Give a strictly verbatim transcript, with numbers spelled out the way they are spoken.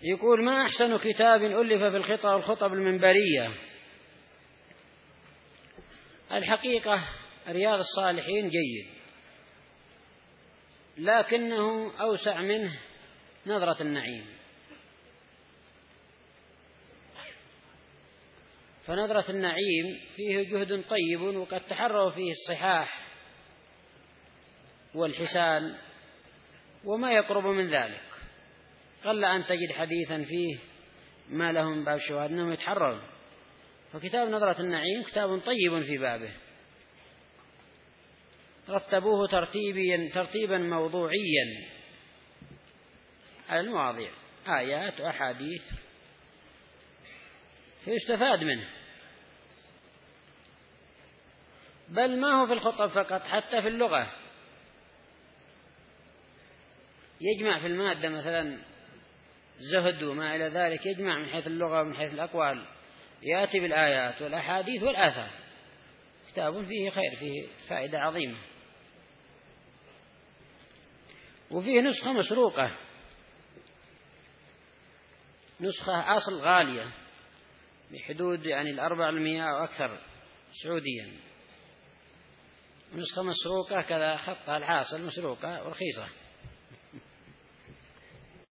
يقول: ما أحسن كتاب ألف في الخطب والخطب المنبرية؟ الحقيقة رياض الصالحين جيد، لكنه أوسع منه نظرة النعيم. فنظرة النعيم فيه جهد طيب، وقد تحروا فيه الصحاح والحسان وما يقرب من ذلك. قل أن تجد حديثا فيه ما لهم باب شواهد أنهم يتحرون. فكتاب نظرة النعيم كتاب طيب في بابه، رتبوه ترتيبيا ترتيبا موضوعيا على المواضيع، آيات وأحاديث، فيستفاد منه. بل ما هو في الخطب فقط، حتى في اللغة يجمع في المادة مثلا زهد وما إلى ذلك، يجمع من حيث اللغة ومن حيث الأقوال، يأتي بالآيات والأحاديث والآثار. كتاب فيه خير، فيه فائدة عظيمة. وفيه نسخة مسروقة، نسخة أصل غالية بحدود يعني الأربع المئة أو أكثر سعوديا، نسخة مسروقة كذا، خطها الحاصل مسروقة ورخيصة.